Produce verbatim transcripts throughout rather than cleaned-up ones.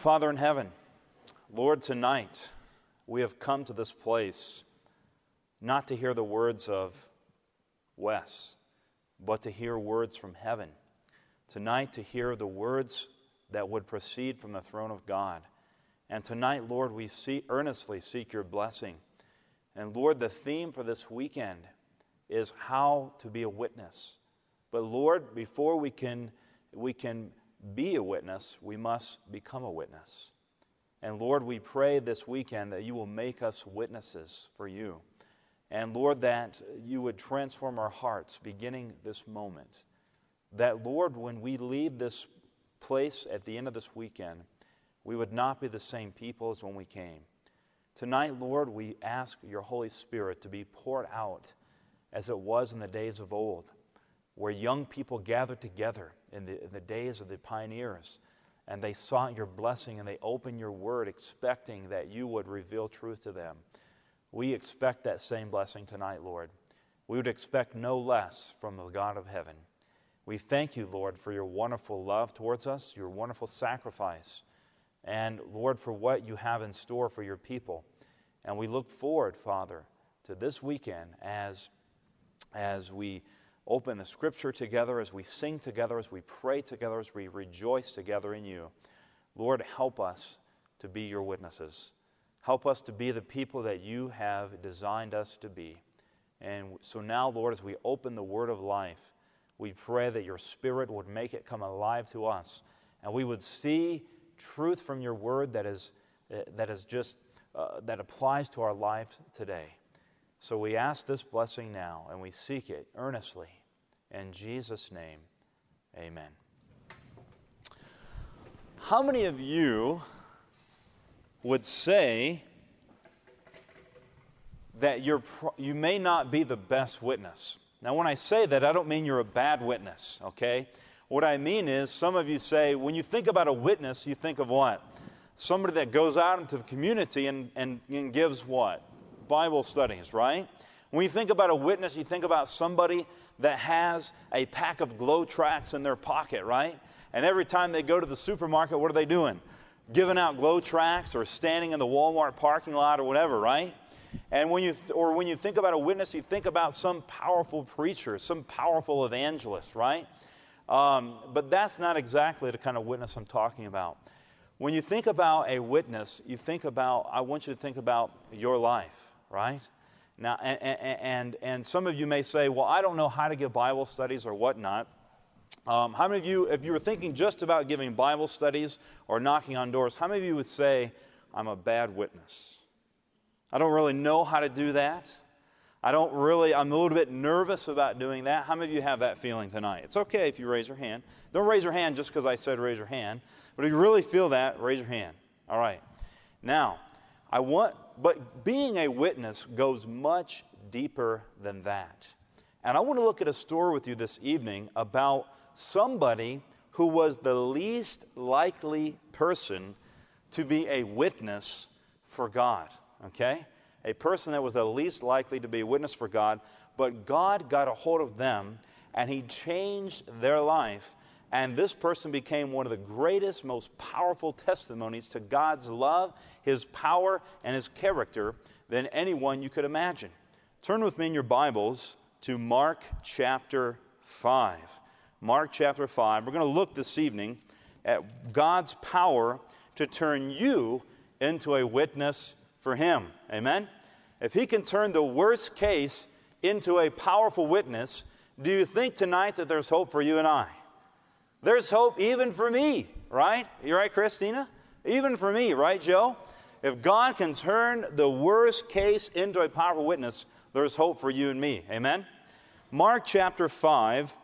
Father in heaven, Lord, tonight we have come to this place not to hear the words of Wes, but to hear words from heaven. Tonight to hear the words that would proceed from the throne of God. And tonight, Lord, we see, earnestly seek your blessing. And Lord, the theme for this weekend is how to be a witness. But Lord, before we can, we can be a witness, we must become a witness. And Lord, we pray this weekend that you will make us witnesses for you. And Lord, that you would transform our hearts beginning this moment. That Lord, when we leave this place at the end of this weekend, we would not be the same people as when we came. Tonight, Lord, we ask your Holy Spirit to be poured out as it was in the days of old, where young people gathered together in the, in the days of the pioneers, and they sought your blessing and they opened your word expecting that you would reveal truth to them. We expect that same blessing tonight, Lord. We would expect no less from the God of heaven. We thank you, Lord, for your wonderful love towards us, your wonderful sacrifice, and, Lord, for what you have in store for your people. And we look forward, Father, to this weekend as, as we open the Scripture together, as we sing together, as we pray together, as we rejoice together in you. Lord, help us to be your witnesses. Help us to be the people that you have designed us to be. And so now, Lord, as we open the word of life, we pray that your Spirit would make it come alive to us, and we would see truth from your word that is that is just uh, that applies to our life today. So we ask this blessing now, and we seek it earnestly. In Jesus' name, amen. How many of you would say that you're pro- you may not be the best witness? Now, when I say that, I don't mean you're a bad witness, okay? What I mean is, some of you say, when you think about a witness, you think of what? Somebody that goes out into the community and, and, and gives what? Bible studies, right? When you think about a witness, you think about somebody that has a pack of glow tracts in their pocket, right? And every time they go to the supermarket, what are they doing? Giving out glow tracts or standing in the Walmart parking lot or whatever, right? And when you, th- or when you think about a witness, you think about some powerful preacher, some powerful evangelist, right? Um, but that's not exactly the kind of witness I'm talking about. When you think about a witness, you think about, I want you to think about your life, right? Now, and, and, and some of you may say, well, I don't know how to give Bible studies or whatnot. Um, how many of you, if you were thinking just about giving Bible studies or knocking on doors, how many of you would say, I'm a bad witness? I don't really know how to do that. I don't really, I'm a little bit nervous about doing that. How many of you have that feeling tonight? It's okay if you raise your hand. Don't raise your hand just because I said raise your hand. But if you really feel that, raise your hand. All right. Now, I want, but being a witness goes much deeper than that. And I want to look at a story with you this evening about somebody who was the least likely person to be a witness for God. Okay? A person that was the least likely to be a witness for God, but God got a hold of them, and he changed their life, and this person became one of the greatest, most powerful testimonies to God's love, his power, and his character than anyone you could imagine. Turn with me in your Bibles to Mark chapter five. Mark chapter five. We're going to look this evening at God's power to turn you into a witness for him. Amen? If he can turn the worst case into a powerful witness, do you think tonight that there's hope for you and I? There's hope even for me, right? You right, Christina? Even for me, right, Joe? If God can turn the worst case into a powerful witness, there's hope for you and me. Amen? Mark chapter five,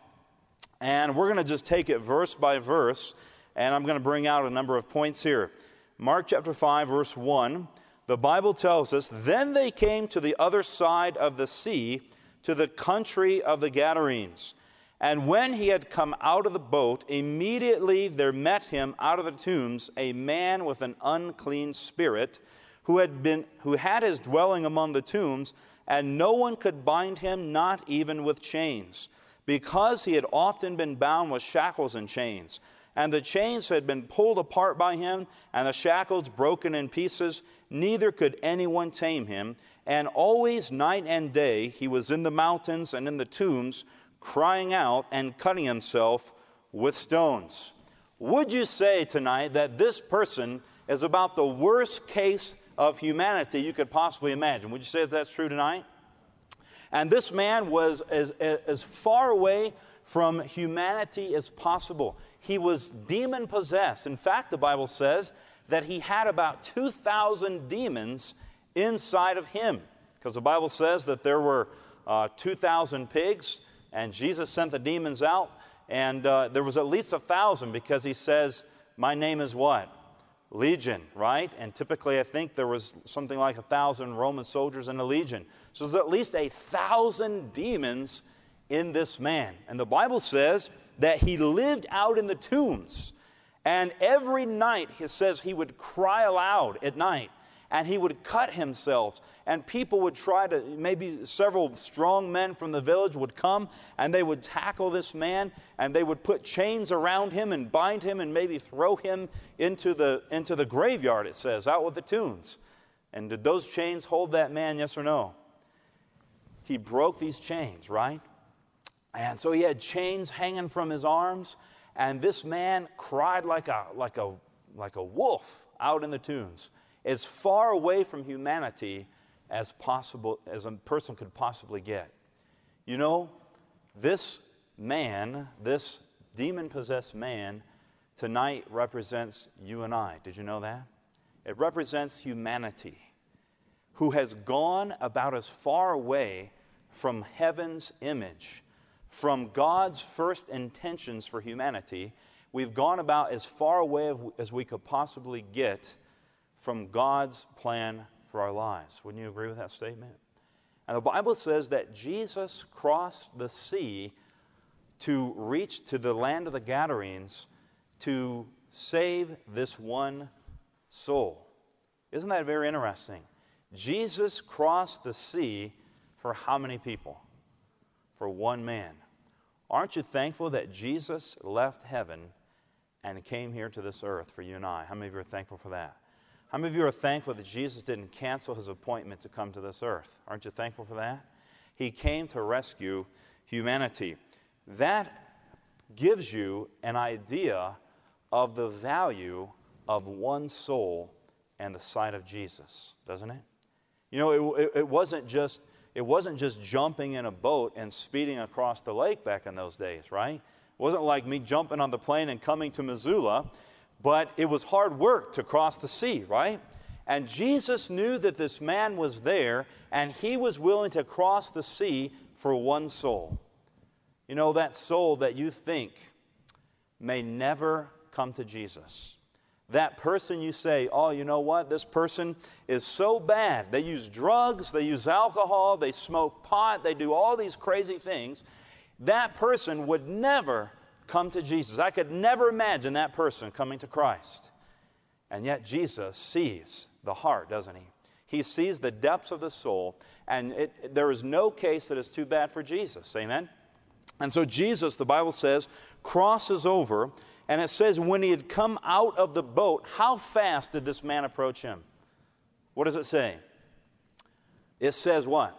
and we're going to just take it verse by verse, and I'm going to bring out a number of points here. Mark chapter five, verse one. The Bible tells us, then they came to the other side of the sea, to the country of the Gadarenes. And when he had come out of the boat, immediately there met him out of the tombs a man with an unclean spirit, who had been, who had his dwelling among the tombs, and no one could bind him, not even with chains, because he had often been bound with shackles and chains. And the chains had been pulled apart by him, and the shackles broken in pieces. Neither could anyone tame him. And always, night and day, he was in the mountains and in the tombs, crying out and cutting himself with stones. Would you say tonight that this person is about the worst case of humanity you could possibly imagine? Would you say that that's true tonight? And this man was as, as far away from humanity as possible. He was demon-possessed. In fact, the Bible says that he had about two thousand demons inside of him. Because the Bible says that there were uh, two thousand pigs, and Jesus sent the demons out, and uh, there was at least one thousand, because he says, my name is what? Legion, right? And typically I think there was something like one thousand Roman soldiers in a legion. So there's at least one thousand demons in this man. And the Bible says that he lived out in the tombs. And every night, it says he would cry aloud at night. And he would cut himself. And people would try to, maybe several strong men from the village would come, and they would tackle this man, and they would put chains around him and bind him and maybe throw him into the, into the graveyard, it says, out with the tombs. And did those chains hold that man, yes or no? He broke these chains, right? And so he had chains hanging from his arms, and this man cried like a, like a, like a wolf out in the tombs, as far away from humanity as possible, as a person could possibly get. You know, this man, this demon-possessed man, tonight represents you and I. Did you know that? It represents humanity, who has gone about as far away from heaven's image, from God's first intentions for humanity. We've gone about as far away as we could possibly get from God's plan for our lives. Wouldn't you agree with that statement? And the Bible says that Jesus crossed the sea to reach to the land of the Gadarenes to save this one soul. Isn't that very interesting? Jesus crossed the sea for how many people? For one man. Aren't you thankful that Jesus left heaven and came here to this earth for you and I? How many of you are thankful for that? How many of you are thankful that Jesus didn't cancel his appointment to come to this earth? Aren't you thankful for that? He came to rescue humanity. That gives you an idea of the value of one soul and the sight of Jesus, doesn't it? You know, it, it wasn't just it wasn't just jumping in a boat and speeding across the lake back in those days, right? It wasn't like me jumping on the plane and coming to Missoula. But it was hard work to cross the sea, right? And Jesus knew that this man was there, and he was willing to cross the sea for one soul. You know, that soul that you think may never come to Jesus. That person you say, oh, you know what? This person is so bad. They use drugs, they use alcohol, they smoke pot, they do all these crazy things. That person would never come to Jesus. I could never imagine that person coming to Christ. And yet Jesus sees the heart, doesn't he? He sees the depths of the soul, and it, there is no case that is too bad for Jesus. Amen? And so Jesus, the Bible says, crosses over, and it says when he had come out of the boat, how fast did this man approach him? What does it say? It says what?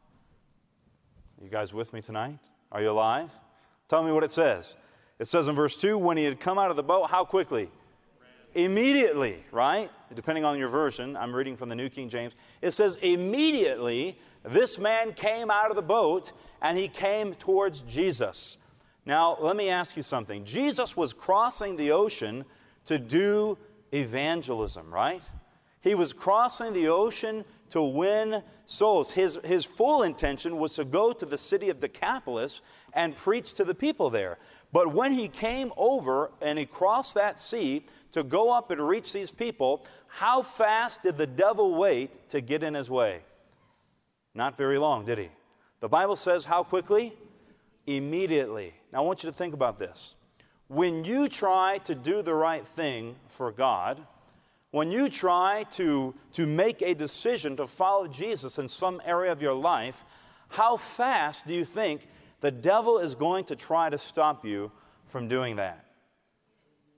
You guys with me tonight? Are you alive? Tell me what it says. It says in verse two, when he had come out of the boat, how quickly? Immediately, right? Depending on your version, I'm reading from the New King James. It says, immediately, this man came out of the boat, and he came towards Jesus. Now, let me ask you something. Jesus was crossing the ocean to do evangelism, right? He was crossing the ocean to win souls. His, his full intention was to go to the city of Decapolis and preach to the people there. But when he came over and he crossed that sea to go up and reach these people, how fast did the devil wait to get in his way? Not very long, did he? The Bible says how quickly? Immediately. Now I want you to think about this. When you try to do the right thing for God, when you try to, to make a decision to follow Jesus in some area of your life, how fast do you think the devil is going to try to stop you from doing that?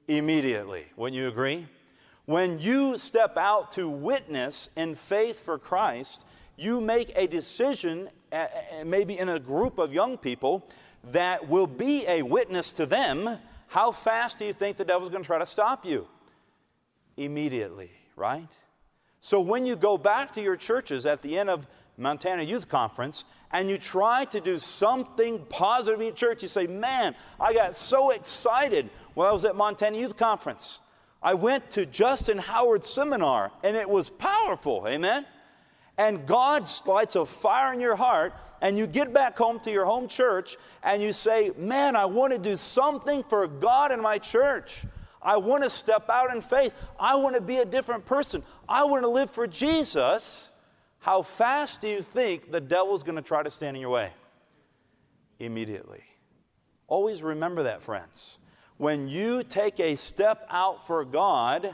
Immediately. Wouldn't you agree? When you step out to witness in faith for Christ, you make a decision, uh, maybe in a group of young people, that will be a witness to them. How fast do you think the devil's going to try to stop you? Immediately, right? So when you go back to your churches at the end of Montana Youth Conference and you try to do something positive in your church, you say, man, I got so excited when I was at Montana Youth Conference. I went to Justin Howard's seminar and it was powerful, amen? And God lights a fire in your heart and you get back home to your home church and you say, man, I want to do something for God in my church. I want to step out in faith. I want to be a different person. I want to live for Jesus. How fast do you think the devil's going to try to stand in your way? Immediately. Always remember that, friends. When you take a step out for God,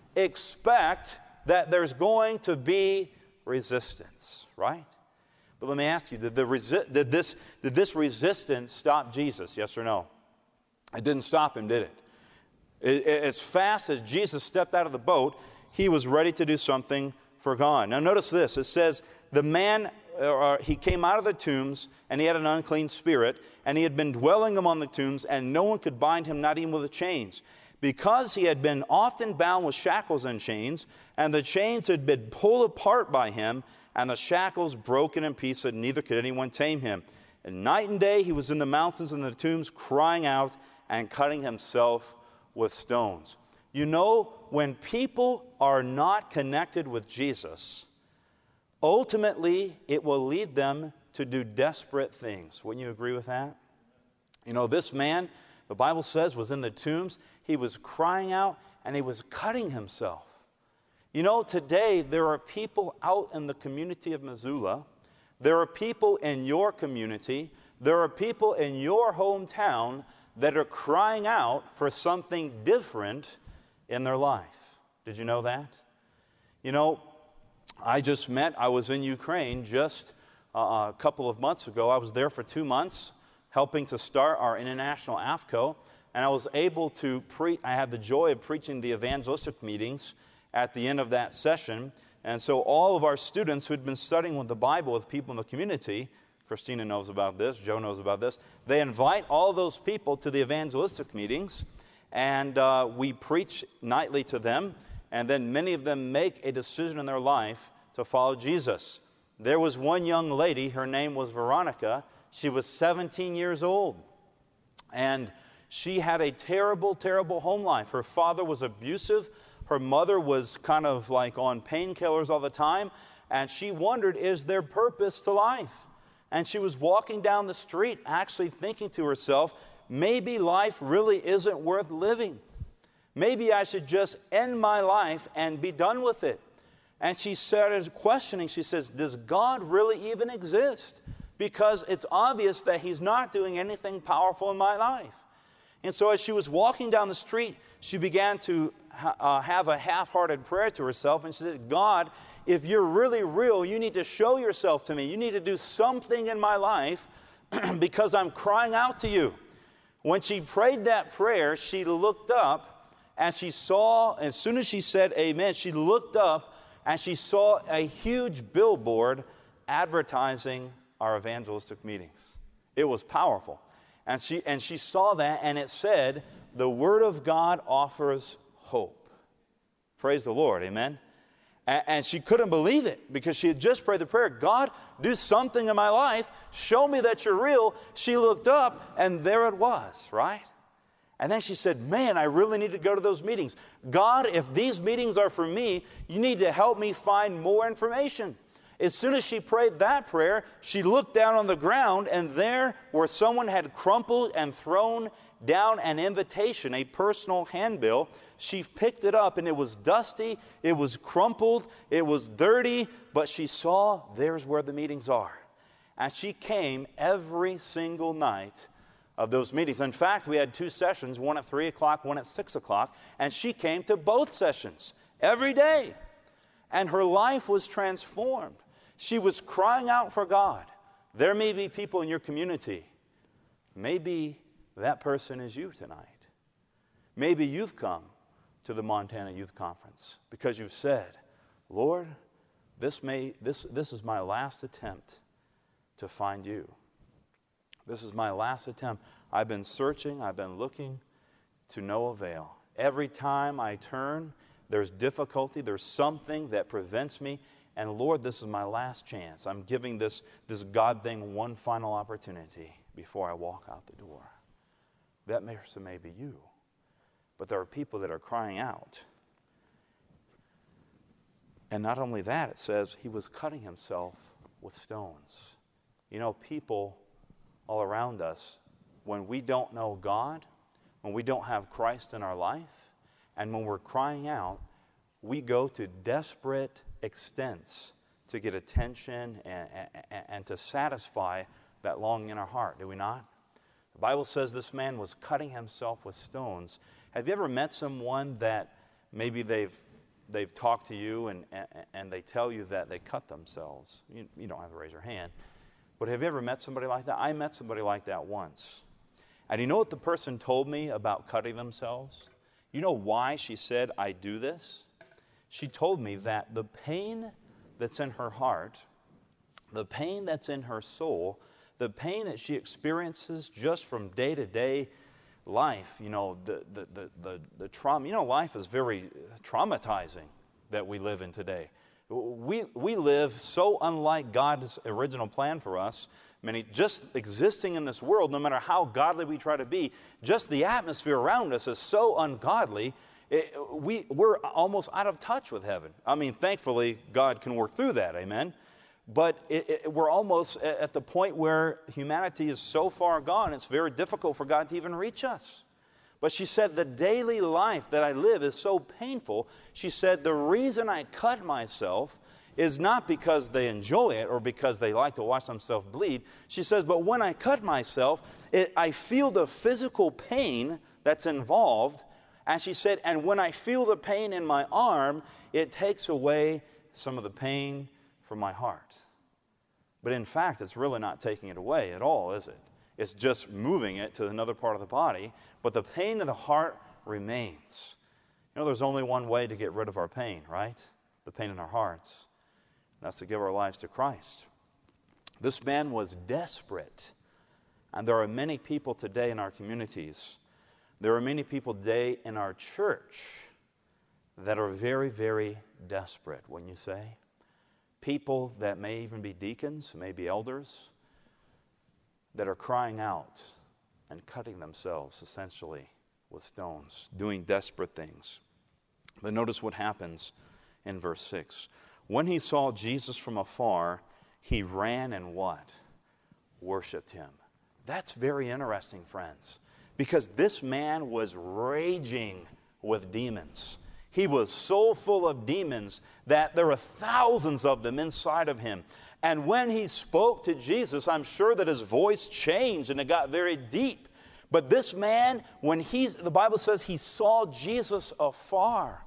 expect that there's going to be resistance, right? But let me ask you, did, the resi- did, this, did this resistance stop Jesus, yes or no? It didn't stop him, did it? it? As fast as Jesus stepped out of the boat, he was ready to do something for God. Now notice this, it says, the man, uh, he came out of the tombs, and he had an unclean spirit, and he had been dwelling among the tombs, and no one could bind him, not even with chains, because he had been often bound with shackles and chains, and the chains had been pulled apart by him, and the shackles broken in pieces, and neither could anyone tame him. And night and day he was in the mountains and the tombs, crying out and cutting himself with stones. You know, when people are not connected with Jesus, ultimately it will lead them to do desperate things. Wouldn't you agree with that? You know, this man, the Bible says, was in the tombs. He was crying out and he was cutting himself. You know, today there are people out in the community of Missoula. There are people in your community. There are people in your hometown that are crying out for something different in their life. Did you know that? You know, I just met, I was in Ukraine just uh, a couple of months ago. I was there for two months helping to start our international A F C O. And I was able to preach, I had the joy of preaching the evangelistic meetings at the end of that session. And so all of our students who had been studying with the Bible with people in the community, Christina knows about this, Joe knows about this, they invite all those people to the evangelistic meetings, and uh, we preach nightly to them, and then many of them make a decision in their life to follow Jesus. There was one young lady, her name was Veronica. She was seventeen years old, and she had a terrible, terrible home life. Her father was abusive. Her mother was kind of like on painkillers all the time, and she wondered, is there purpose to life? And she was walking down the street actually thinking to herself, maybe life really isn't worth living. Maybe I should just end my life and be done with it. And she started questioning. She says, does God really even exist? Because it's obvious that He's not doing anything powerful in my life. And so as she was walking down the street, she began to ha- uh, have a half-hearted prayer to herself. And she said, God, if you're really real, you need to show yourself to me. You need to do something in my life because I'm crying out to you. When she prayed that prayer, she looked up and she saw, as soon as she said amen, she looked up and she saw a huge billboard advertising our evangelistic meetings. It was powerful. And she, and she saw that, and it said, the Word of God offers hope. Praise the Lord, amen? And, and she couldn't believe it because she had just prayed the prayer, God, do something in my life. Show me that you're real. She looked up, and there it was, right? And then she said, man, I really need to go to those meetings. God, if these meetings are for me, you need to help me find more information. As soon as she prayed that prayer, she looked down on the ground, and there where someone had crumpled and thrown down an invitation, a personal handbill, she picked it up, and it was dusty, it was crumpled, it was dirty, but she saw there's where the meetings are. And she came every single night of those meetings. In fact, we had two sessions, one at three o'clock, one at six o'clock, and she came to both sessions every day. And her life was transformed. She was crying out for God. There may be people in your community. Maybe that person is you tonight. Maybe you've come to the Montana Youth Conference because you've said, Lord, this, may, this, this is my last attempt to find you. This is my last attempt. I've been searching, I've been looking to no avail. Every time I turn, there's difficulty, there's something that prevents me. And Lord, this is my last chance. I'm giving this, this God thing one final opportunity before I walk out the door. That may, may be you. But there are people that are crying out. And not only that, it says he was cutting himself with stones. You know, people all around us, when we don't know God, when we don't have Christ in our life, and when we're crying out, we go to desperate extents to get attention and, and, and to satisfy that longing in our heart, do we not? The Bible says this man was cutting himself with stones. Have you ever met someone that maybe they've they've talked to you and, and, and they tell you that they cut themselves? You, you don't have to raise your hand. But have you ever met somebody like that? I met somebody like that once. And you know what the person told me about cutting themselves? You know why she said, I do this? She told me that the pain that's in her heart, the pain that's in her soul, the pain that she experiences just from day-to-day life, you know, the, the, the, the, the trauma, you know, life is very traumatizing that we live in today. We, we live so unlike God's original plan for us. I mean, just existing in this world, no matter how godly we try to be, just the atmosphere around us is so ungodly, it, we, we're almost out of touch with heaven. I mean, thankfully, God can work through that, amen? But it, it, we're almost at the point where humanity is so far gone, it's very difficult for God to even reach us. But she said, the daily life that I live is so painful. She said, the reason I cut myself is not because they enjoy it or because they like to watch themselves bleed. She says, but when I cut myself, it, I feel the physical pain that's involved. And she said, and when I feel the pain in my arm, it takes away some of the pain from my heart. But in fact, it's really not taking it away at all, is it? It's just moving it to another part of the body, but the pain of the heart remains. You know, there's only one way to get rid of our pain, right? The pain in our hearts. And that's to give our lives to Christ. This man was desperate. And there are many people today in our communities, there are many people today in our church that are very, very desperate, wouldn't you say? People that may even be deacons, may be elders, that are crying out and cutting themselves essentially with stones, doing desperate things. But notice what happens in verse six. When he saw Jesus from afar, he ran and what? Worshipped him. That's very interesting, friends, because this man was raging with demons. He was so full of demons that there were thousands of them inside of him. And when he spoke to Jesus, I'm sure that his voice changed and it got very deep. But this man, when he's, the Bible says he saw Jesus afar.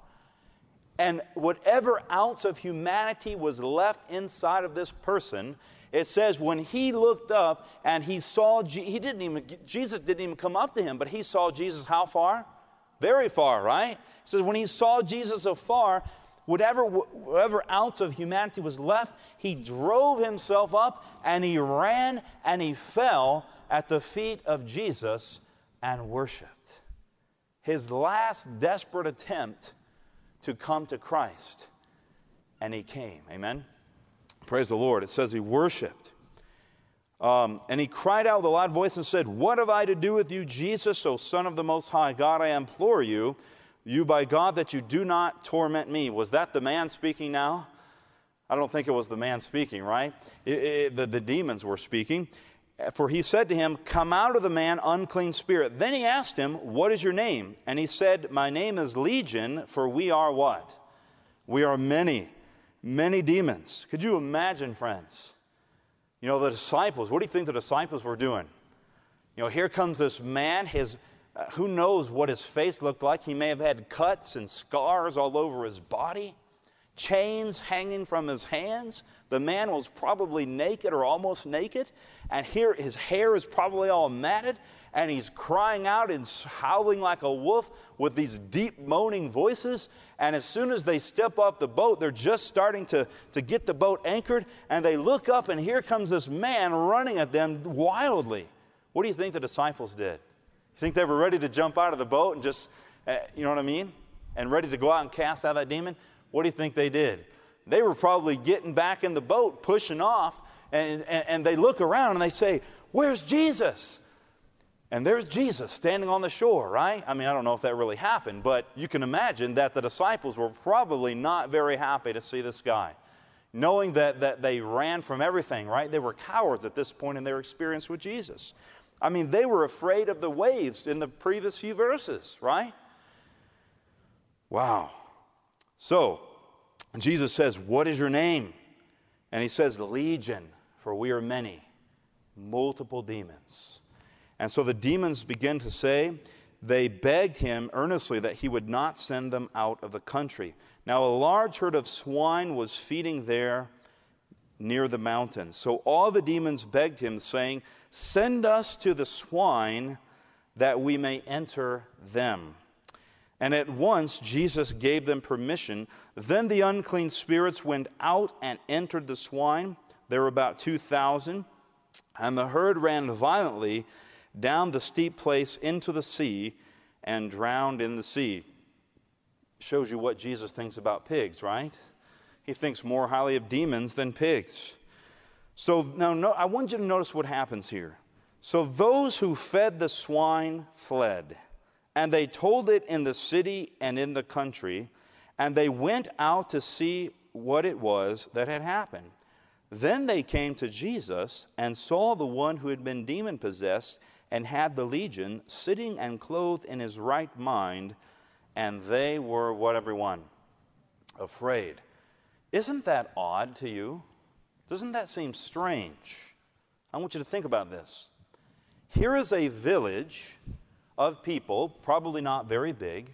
And whatever ounce of humanity was left inside of this person, it says when he looked up and he saw, he didn't even, Jesus didn't even come up to him, but he saw Jesus how far? Very far, right? It says when he saw Jesus afar, whatever, whatever ounce of humanity was left, he drove himself up and he ran and he fell at the feet of Jesus and worshiped. His last desperate attempt to come to Christ. And he came. Amen? Praise the Lord. It says he worshiped. Um, and he cried out with a loud voice and said, what have I to do with you, Jesus, O Son of the Most High God? I implore you, you by God, that you do not torment me. Was that the man speaking now? I don't think it was the man speaking, right? It, it, the, the demons were speaking. For he said to him, come out of the man, unclean spirit. Then he asked him, what is your name? And he said, my name is Legion, for we are what? We are many, many demons. Could you imagine, friends? You know, the disciples, what do you think the disciples were doing? You know, here comes this man, his, uh, who knows what his face looked like. He may have had cuts and scars all over his body, chains hanging from his hands. The man was probably naked or almost naked, and here his hair is probably all matted, and he's crying out and howling like a wolf with these deep moaning voices. And as soon as they step off the boat, they're just starting to, to get the boat anchored, and they look up, and here comes this man running at them wildly. What do you think the disciples did? You think they were ready to jump out of the boat and just, uh, you know what I mean? And ready to go out and cast out that demon? What do you think they did? They were probably getting back in the boat, pushing off, and, and, and they look around and they say, "Where's Jesus?" And there's Jesus standing on the shore, right? I mean, I don't know if that really happened, but you can imagine that the disciples were probably not very happy to see this guy, knowing that, that they ran from everything, right? They were cowards at this point in their experience with Jesus. I mean, they were afraid of the waves in the previous few verses, right? Wow. So, Jesus says, "What is your name?" And he says, "Legion, for we are many." Multiple demons. And so the demons begin to say, they begged him earnestly that he would not send them out of the country. Now a large herd of swine was feeding there near the mountain. So all the demons begged him, saying, "Send us to the swine that we may enter them." And at once Jesus gave them permission. Then the unclean spirits went out and entered the swine. There were about two thousand. And the herd ran violently down the steep place into the sea and drowned in the sea. Shows you what Jesus thinks about pigs, right? He thinks more highly of demons than pigs. So now no, I want you to notice what happens here. So those who fed the swine fled, and they told it in the city and in the country, and they went out to see what it was that had happened. Then they came to Jesus and saw the one who had been demon-possessed and had the legion sitting and clothed in his right mind, and they were, what, everyone? Afraid. Isn't that odd to you? Doesn't that seem strange? I want you to think about this. Here is a village of people, probably not very big,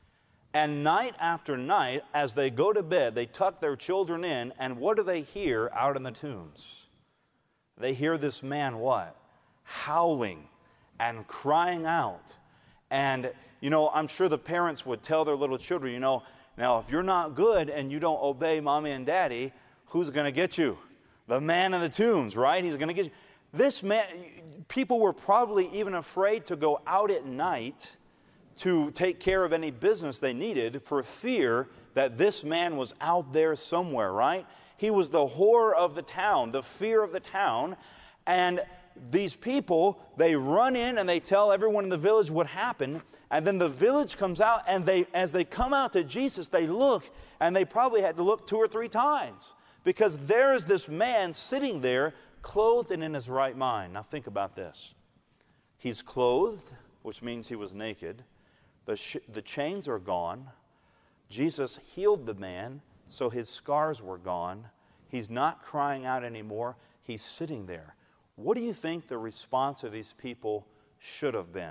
and night after night, as they go to bed, they tuck their children in, and what do they hear out in the tombs? They hear this man what? Howling and crying out. And, you know, I'm sure the parents would tell their little children, you know, now if you're not good and you don't obey mommy and daddy, who's going to get you? The man in the tombs, right? He's going to get you. This man, people were probably even afraid to go out at night to take care of any business they needed for fear that this man was out there somewhere, right? He was the horror of the town, the fear of the town. And these people, they run in and they tell everyone in the village what happened. And then the village comes out, and they, as they come out to Jesus, they look, and they probably had to look two or three times, because there is this man sitting there clothed and in his right mind. Now think about this. He's clothed, which means he was naked. The, sh- the chains are gone. Jesus healed the man, so his scars were gone. He's not crying out anymore. He's sitting there. What do you think the response of these people should have been?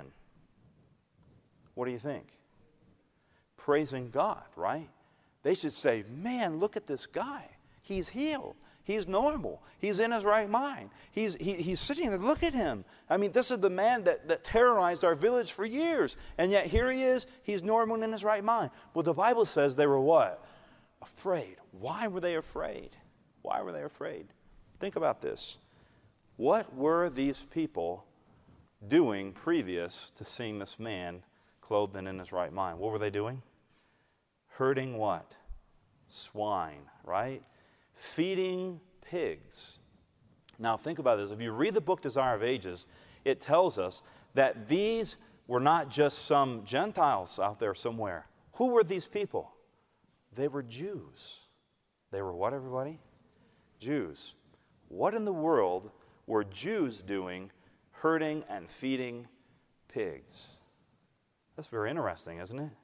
What do you think? Praising God, right? They should say, "Man, look at this guy. He's healed. He's normal. He's in his right mind. He's, he, he's sitting there. Look at him. I mean, this is the man that, that terrorized our village for years. And yet here he is. He's normal and in his right mind." Well, the Bible says they were what? Afraid. Why were they afraid? Why were they afraid? Think about this. What were these people doing previous to seeing this man clothed and in his right mind? What were they doing? Herding what? Swine, right? Feeding pigs. Now think about this. If you read the book Desire of Ages, it tells us that these were not just some Gentiles out there somewhere. Who were these people? They were Jews. They were what, everybody? Jews. What in the world were Jews doing herding and feeding pigs? That's very interesting, isn't it?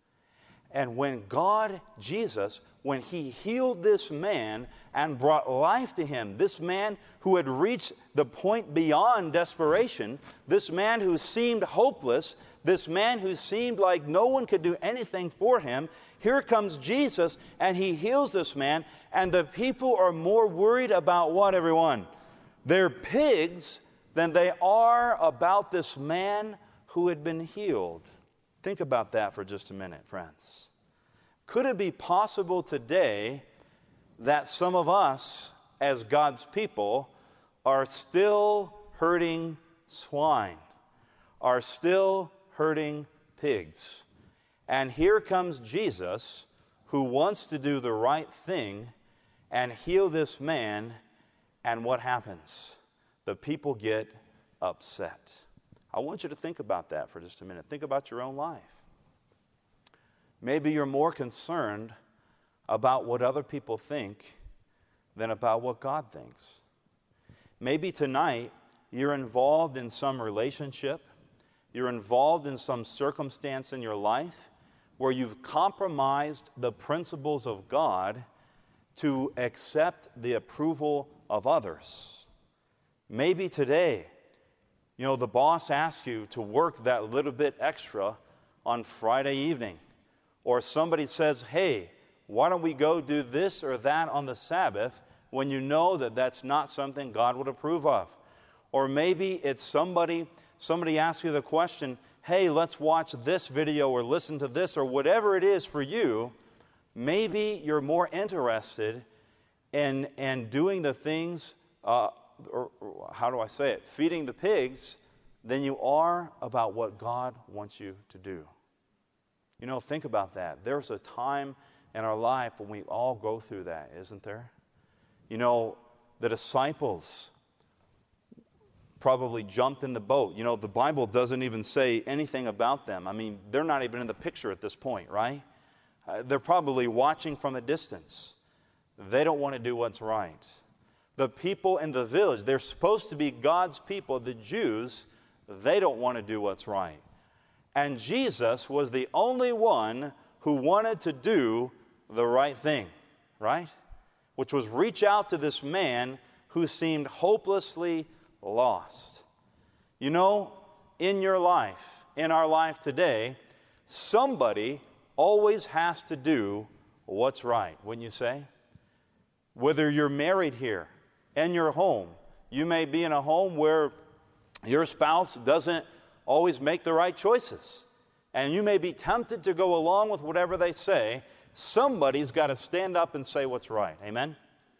And when God, Jesus, when he healed this man and brought life to him, this man who had reached the point beyond desperation, this man who seemed hopeless, this man who seemed like no one could do anything for him, here comes Jesus and he heals this man, and the people are more worried about what, everyone? Their pigs than they are about this man who had been healed. Think about that for just a minute, friends. Could it be possible today that some of us, as God's people, are still herding swine, are still herding pigs? And here comes Jesus, who wants to do the right thing and heal this man, and what happens? The people get upset. I want you to think about that for just a minute. Think about your own life. Maybe you're more concerned about what other people think than about what God thinks. Maybe tonight you're involved in some relationship, you're involved in some circumstance in your life where you've compromised the principles of God to accept the approval of others. Maybe today, you know, the boss asks you to work that little bit extra on Friday evening. Or somebody says, hey, why don't we go do this or that on the Sabbath, when you know that that's not something God would approve of. Or maybe it's somebody, somebody asks you the question, hey, let's watch this video or listen to this or whatever it is for you. Maybe you're more interested in, in doing the things, uh, or, or how do I say it, feeding the pigs, than you are about what God wants you to do. You know, think about that. There's a time in our life when we all go through that, isn't there? You know, the disciples probably jumped in the boat. You know, the Bible doesn't even say anything about them. I mean, they're not even in the picture at this point, right? Uh, they're probably watching from a distance. They don't want to do what's right. The people in the village, they're supposed to be God's people, the Jews, they don't want to do what's right. And Jesus was the only one who wanted to do the right thing, right? Which was reach out to this man who seemed hopelessly lost. You know, in your life, in our life today, somebody always has to do what's right, wouldn't you say? Whether you're married here, in your home, you may be in a home where your spouse doesn't always make the right choices. And you may be tempted to go along with whatever they say. Somebody's got to stand up and say what's right. Amen?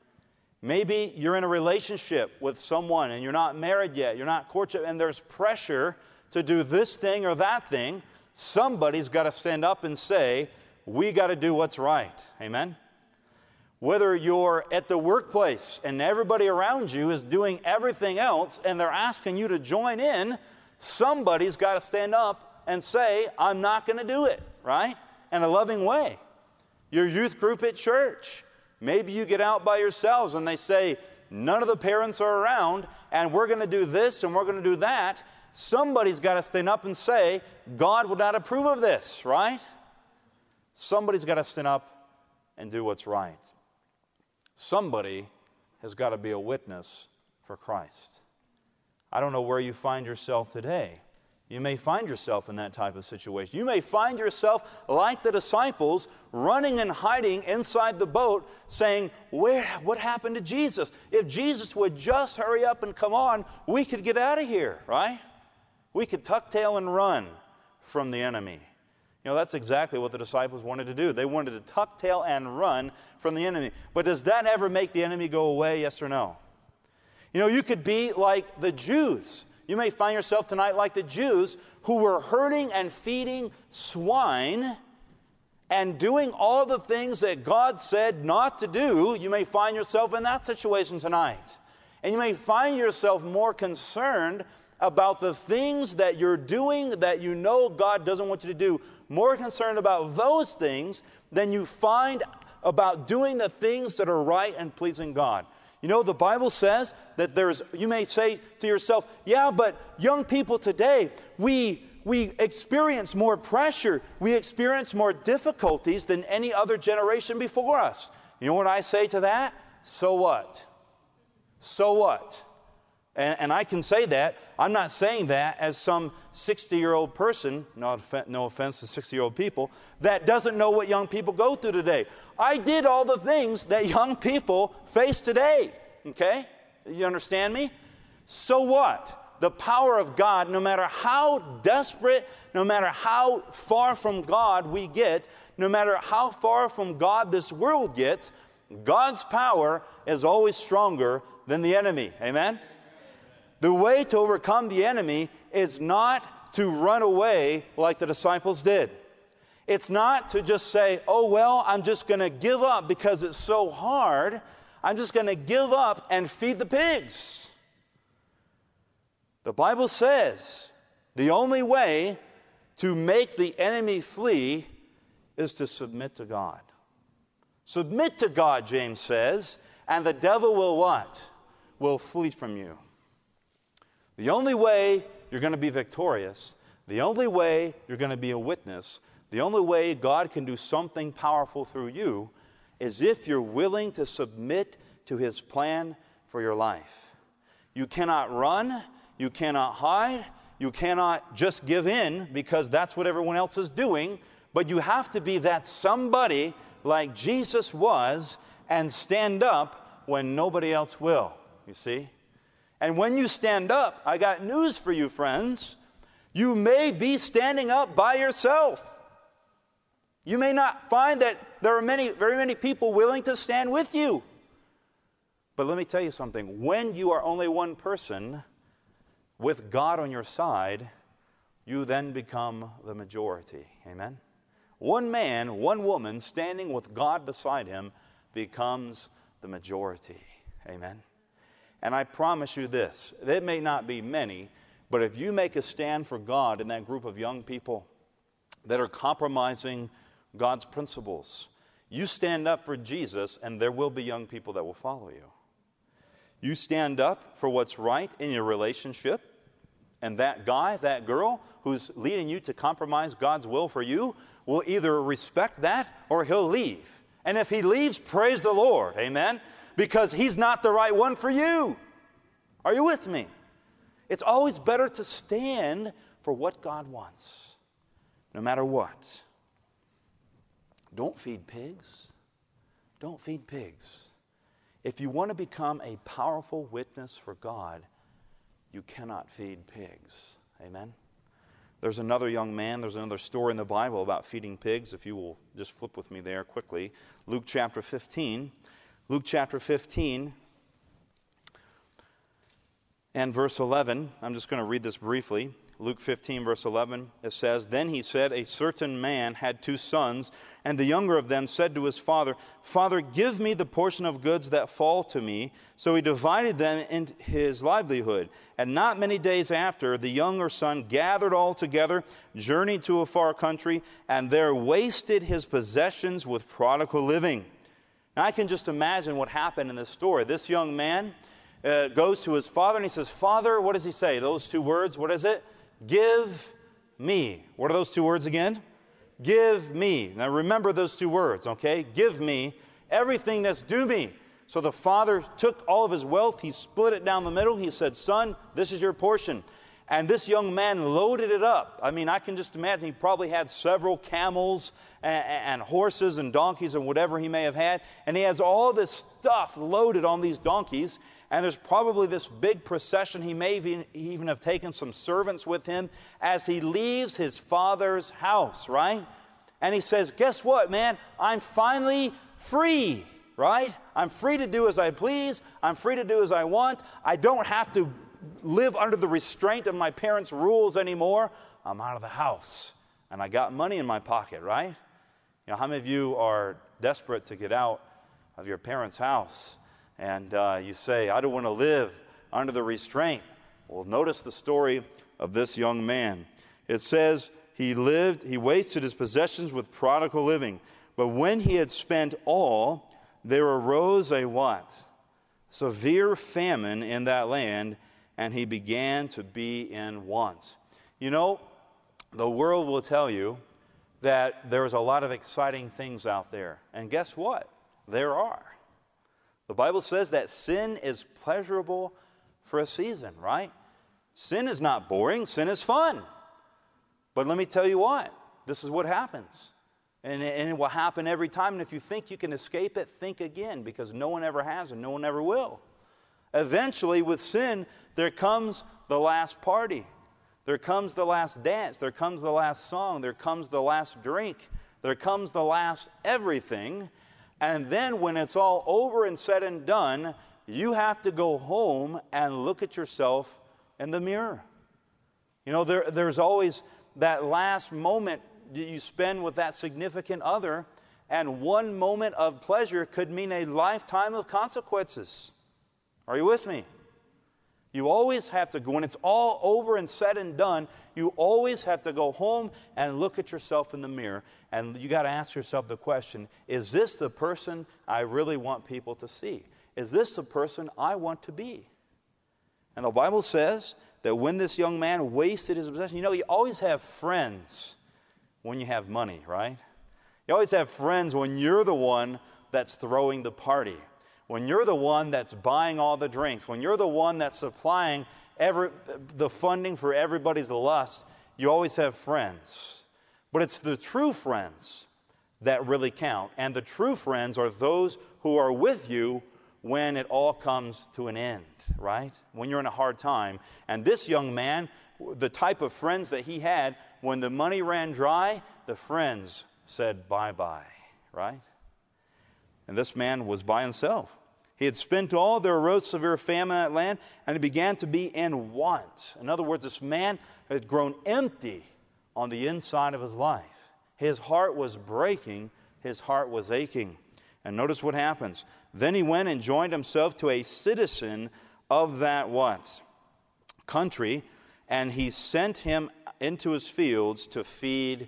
Maybe you're in a relationship with someone and you're not married yet, you're not courtship, and there's pressure to do this thing or that thing. Somebody's got to stand up and say, we got to do what's right. Amen? Whether you're at the workplace and everybody around you is doing everything else and they're asking you to join in, somebody's got to stand up and say, I'm not going to do it, right? In a loving way. Your youth group at church, maybe you get out by yourselves and they say, none of the parents are around and we're going to do this and we're going to do that. Somebody's got to stand up and say, God would not approve of this, right? Somebody's got to stand up and do what's right. Somebody has got to be a witness for Christ. I don't know where you find yourself today. You may find yourself in that type of situation. You may find yourself like the disciples, running and hiding inside the boat, saying, "Where? What happened to Jesus? If Jesus would just hurry up and come on, we could get out of here," right? We could tuck tail and run from the enemy. You know, that's exactly what the disciples wanted to do. They wanted to tuck tail and run from the enemy. But does that ever make the enemy go away, yes or no? You know, you could be like the Jews. You may find yourself tonight like the Jews who were herding and feeding swine and doing all the things that God said not to do. You may find yourself in that situation tonight. And you may find yourself more concerned about the things that you're doing that you know God doesn't want you to do. More concerned about those things than you find about doing the things that are right and pleasing God. You know, the Bible says that there's, you may say to yourself, yeah, but young people today, we, we experience more pressure. We experience more difficulties than any other generation before us. You know what I say to that? So what? So what? And, and I can say that. I'm not saying that as some sixty-year-old person, no, no offense to sixty-year-old people, that doesn't know what young people go through today. I did all the things that young people face today, okay? You understand me? So what? the power of God, no matter how desperate, no matter how far from God we get, no matter how far from God this world gets, God's power is always stronger than the enemy. Amen? The way to overcome the enemy is not to run away like the disciples did. It's not to just say, oh, well, I'm just going to give up because it's so hard. I'm just going to give up and feed the pigs. The Bible says the only way to make the enemy flee is to submit to God. Submit to God, James says, and the devil will what? Will flee from you. The only way you're going to be victorious, the only way you're going to be a witness, the only way God can do something powerful through you is if you're willing to submit to His plan for your life. You cannot run, you cannot hide, you cannot just give in because that's what everyone else is doing, but you have to be that somebody like Jesus was and stand up when nobody else will, you see? And when you stand up, I got news for you, friends. You may be standing up by yourself. You may not find that there are many, very many people willing to stand with you. But let me tell you something. When you are only one person with God on your side, you then become the majority. Amen? One man, one woman standing with God beside him becomes the majority. Amen? And I promise you this, there may not be many, but if you make a stand for God in that group of young people that are compromising God's principles, you stand up for Jesus and there will be young people that will follow you. You stand up for what's right in your relationship, and that guy, that girl who's leading you to compromise God's will for you will either respect that or he'll leave. And if he leaves, praise the Lord, amen? Because he's not the right one for you. Are you with me? It's always better to stand for what God wants, no matter what. Don't feed pigs. Don't feed pigs. If you want to become a powerful witness for God, you cannot feed pigs. Amen? There's another young man, there's another story in the Bible about feeding pigs. If you will just flip with me there quickly. Luke chapter fifteen. Luke chapter fifteen and verse eleven. I'm just going to read this briefly. Luke fifteen, verse eleven, it says, "Then he said, a certain man had two sons, and the younger of them said to his father, 'Father, give me the portion of goods that fall to me.' So he divided them in his livelihood. And not many days after, the younger son gathered all together, journeyed to a far country, and there wasted his possessions with prodigal living." Now I can just imagine what happened in this story. This young man uh, goes to his father and he says, "Father," what does he say? Those two words, what is it? "Give me." What are those two words again? Give me. Now remember those two words, okay? Give me everything that's due me. So the father took all of his wealth, he split it down the middle. He said, "Son, this is your portion." And this young man loaded it up. I mean, I can just imagine he probably had several camels and, and horses and donkeys and whatever he may have had. And he has all this stuff loaded on these donkeys. And there's probably this big procession. He may even, even have taken some servants with him as he leaves his father's house, right? And he says, "Guess what, man? I'm finally free, right? I'm free to do as I please. I'm free to do as I want. I don't have to live under the restraint of my parents' rules anymore. I'm out of the house. And I got money in my pocket," right? You know, how many of you are desperate to get out of your parents' house? And uh, you say, "I don't want to live under the restraint." Well, notice the story of this young man. It says, he lived, he wasted his possessions with prodigal living. But when he had spent all, there arose a what? Severe famine in that land, and he began to be in want. You know, the world will tell you that there's a lot of exciting things out there. And guess what? There are. The Bible says that sin is pleasurable for a season, right? Sin is not boring. Sin is fun. But let me tell you what. This is what happens. And, and it will happen every time. And if you think you can escape it, think again, because no one ever has and no one ever will. Eventually, with sin, there comes the last party. There comes the last dance. There comes the last song. There comes the last drink. There comes the last everything. And then when it's all over and said and done, you have to go home and look at yourself in the mirror. You know, there, there's always that last moment that you spend with that significant other, and one moment of pleasure could mean a lifetime of consequences. Are you with me? You always have to, when it's all over and said and done, you always have to go home and look at yourself in the mirror. And you got to ask yourself the question, is this the person I really want people to see? Is this the person I want to be? And the Bible says that when this young man wasted his possession, you know, you always have friends when you have money, right? You always have friends when you're the one that's throwing the party. When you're the one that's buying all the drinks, when you're the one that's supplying every, the funding for everybody's lust, you always have friends. But it's the true friends that really count. And the true friends are those who are with you when it all comes to an end, right? When you're in a hard time. And this young man, the type of friends that he had, when the money ran dry, the friends said bye-bye, right? And this man was by himself. He had spent all, there arose severe famine in that land, and he began to be in want. In other words, this man had grown empty on the inside of his life. His heart was breaking, his heart was aching. And notice what happens. Then he went and joined himself to a citizen of that what? Country, and he sent him into his fields to feed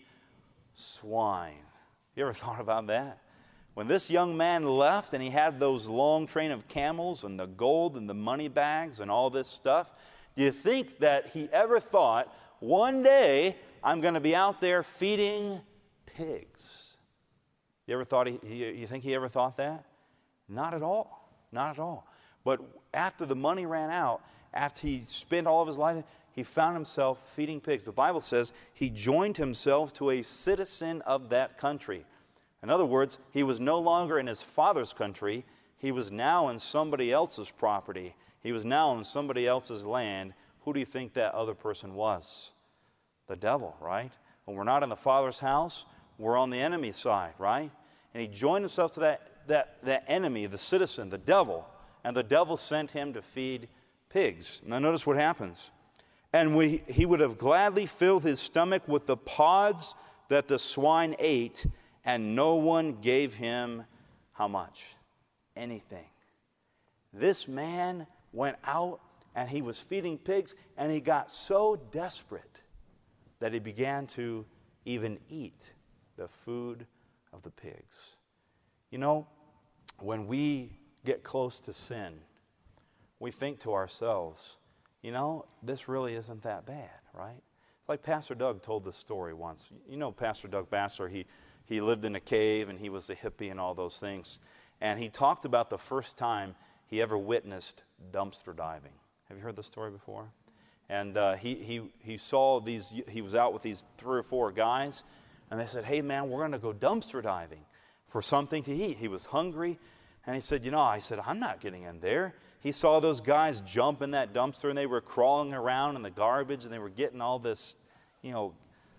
swine. You ever thought about that? When this young man left and he had those long train of camels and the gold and the money bags and all this stuff, do you think that he ever thought, one day I'm going to be out there feeding pigs? You ever thought, he, he, you think he ever thought that? Not at all. Not at all. But after the money ran out, after he spent all of his life, he found himself feeding pigs. The Bible says he joined himself to a citizen of that country. In other words, he was no longer in his father's country. He was now in somebody else's property. He was now in somebody else's land. Who do you think that other person was? The devil, right? When we're not in the Father's house, we're on the enemy's side, right? And he joined himself to that, that, that enemy, the citizen, the devil. And the devil sent him to feed pigs. Now notice what happens. And we, he would have gladly filled his stomach with the pods that the swine ate, and no one gave him how much? Anything. This man went out and he was feeding pigs, and he got so desperate that he began to even eat the food of the pigs. You know, when we get close to sin, we think to ourselves, you know, this really isn't that bad, right? It's like Pastor Doug told this story once. You know Pastor Doug Batchelor, he He lived in a cave, and he was a hippie and all those things. And he talked about the first time he ever witnessed dumpster diving. Have you heard this story before? And uh, he, he, he saw these, he was out with these three or four guys, and they said, hey man, we're going to go dumpster diving for something to eat. He was hungry, and he said, you know, I said, I'm not getting in there. He saw those guys jump in that dumpster, and they were crawling around in the garbage, and they were getting all this, you know,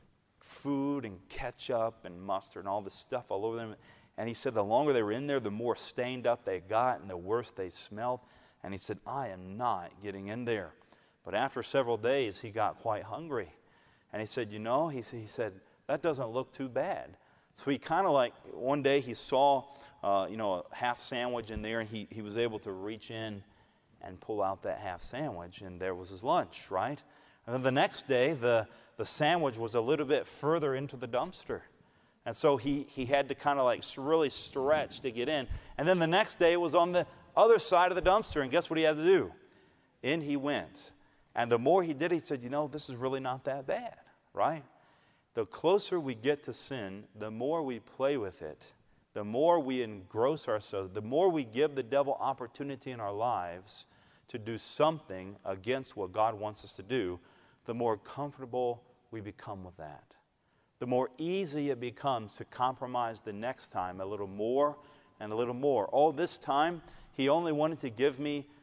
food and ketchup and mustard and all this stuff all over them. And he said the longer they were in there, the more stained up they got and the worse they smelled. And he said, I am not getting in there. But after several days, he got quite hungry. And he said, you know, he, he said, that doesn't look too bad. So he kind of like, one day he saw, uh, you know, a half sandwich in there, and he, he was able to reach in and pull out that half sandwich, and there was his lunch, right? And then the next day, the, the sandwich was a little bit further into the dumpster. And so he, he had to kind of like really stretch to get in. And then the next day, it was on the other side of the dumpster. And guess what he had to do? In he went. And the more he did, he said, you know, this is really not that bad, right? The closer we get to sin, the more we play with it, the more we engross ourselves, the more we give the devil opportunity in our lives to do something against what God wants us to do, the more comfortable we become with that. The more easy it becomes to compromise the next time a little more and a little more. Oh, this time, he only wanted to give me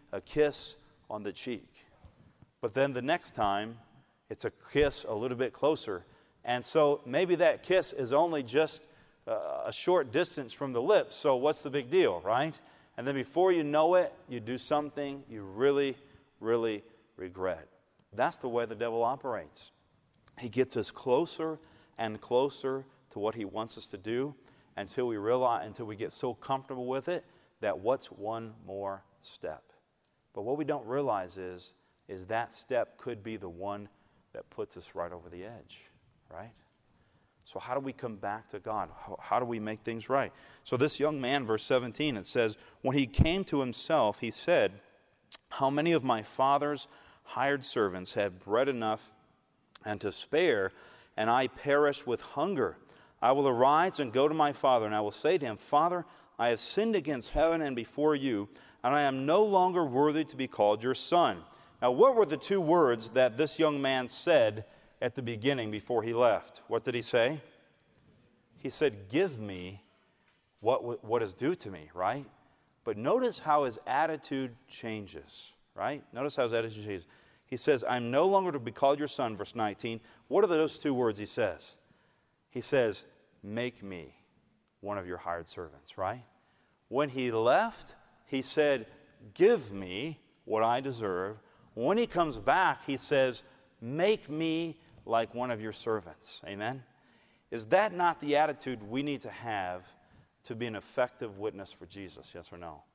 a kiss on the cheek. But then the next time, it's a kiss a little bit closer. And so maybe that kiss is only just uh, a short distance from the lips. So what's the big deal, right? And then before you know it, you do something you really, really regret. That's the way the devil operates. He gets us closer and closer to what he wants us to do until we realize, until we get so comfortable with it that what's one more step? But what we don't realize is, is that step could be the one that puts us right over the edge, right? So how do we come back to God? How, how do we make things right? So this young man, verse seventeen, it says, when he came to himself, he said, how many of my father's hired servants have bread enough and to spare, and I perish with hunger? I will arise and go to my father, and I will say to him, Father, I have sinned against heaven and before you, and I am no longer worthy to be called your son. Now, what were the two words that this young man said at the beginning before he left? What did he say? He said, give me what, what is due to me, right? But notice how his attitude changes, right? Notice how his attitude changes. He says, I'm no longer to be called your son, verse nineteen. What are those two words he says? He says, make me one of your hired servants, right? When he left, he said, give me what I deserve. When he comes back, he says, make me like one of your servants. Amen? Is that not the attitude we need to have to be an effective witness for Jesus? Yes or no?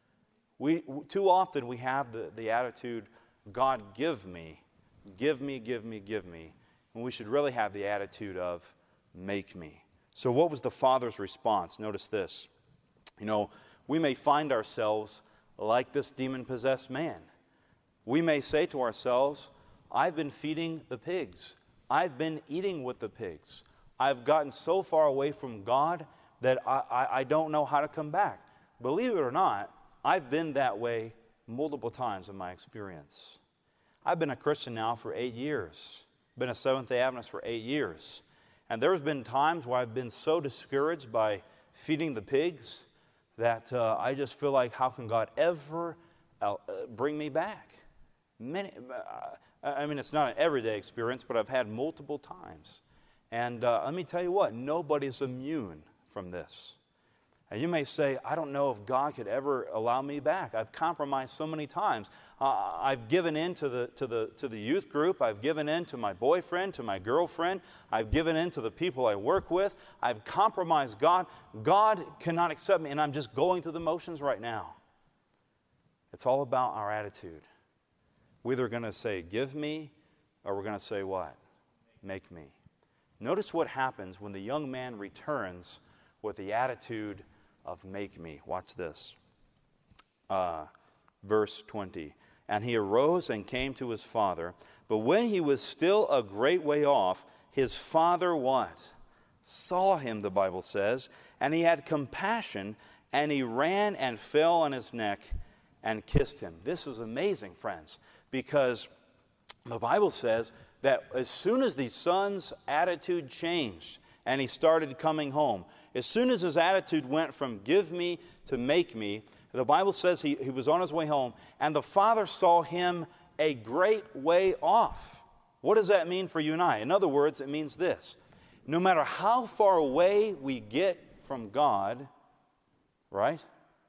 We, too often we have the, the attitude, God, give me, give me, give me, give me. And we should really have the attitude of, make me. So what was the Father's response? Notice this. You know, we may find ourselves like this demon-possessed man. We may say to ourselves, I've been feeding the pigs. I've been eating with the pigs. I've gotten so far away from God that I, I, I don't know how to come back. Believe it or not, I've been that way multiple times in my experience. I've been a Christian now for eight years. Been a Seventh-day Adventist for eight years. And there's been times where I've been so discouraged by feeding the pigs that uh, I just feel like, how can God ever uh, bring me back? Many, uh, I mean, it's not an everyday experience, but I've had multiple times. And uh, let me tell you what, nobody's immune from this. And you may say, I don't know if God could ever allow me back. I've compromised so many times. Uh, I've given in to the, to, the, to the youth group. I've given in to my boyfriend, to my girlfriend. I've given in to the people I work with. I've compromised God. God cannot accept me, and I'm just going through the motions right now. It's all about our attitude. We're either going to say, give me, or we're going to say what? Make me. Notice what happens when the young man returns with the attitude of make me. Watch this. Uh, verse twenty. And he arose and came to his father. But when he was still a great way off, his father what? Saw him, the Bible says. And he had compassion, and he ran and fell on his neck and kissed him. This is amazing, friends, because the Bible says that as soon as the son's attitude changed and he started coming home, as soon as his attitude went from give me to make me, the Bible says he, he was on his way home, and the father saw him a great way off. What does that mean for you and I? In other words, it means this. No matter how far away we get from God, right?